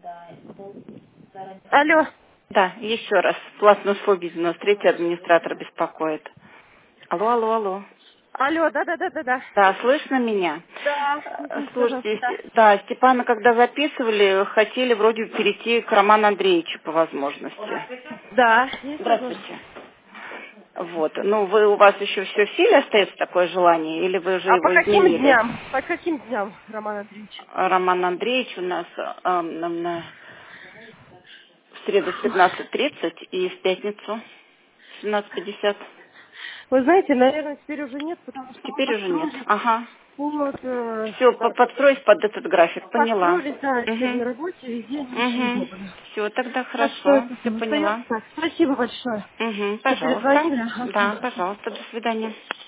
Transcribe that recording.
Алло. Да, еще раз. Пластный бизнес, третий администратор беспокоит. Алло, алло, алло. Алло, да. Да, слышно меня? Да, извините, пожалуйста, Слушайте, да. да, Степана, когда записывали, хотели вроде перейти к Роману Андреевичу по возможности. Да, есть возможность. Здравствуйте. Вот. Ну, у вас еще все в силе остается такое желание, или вы уже А по его каким изменили? дням? По каким дням, Роман Андреевич? Роман Андреевич у нас в среду в 15:30 и в пятницу в 17:50. Вы знаете, наверное, теперь уже нет, потому что мы Теперь уже нет. подстроились. Ага. Вот, Все, так, подстроить под этот график, поняла. подстроились, да, теперь Угу. на работе, везде очень Угу. удобно. Все, тогда Так что хорошо. это Все остается поняла. так. Спасибо большое, Угу. что Пожалуйста. перезвонили. Да, Ага. пожалуйста. До свидания.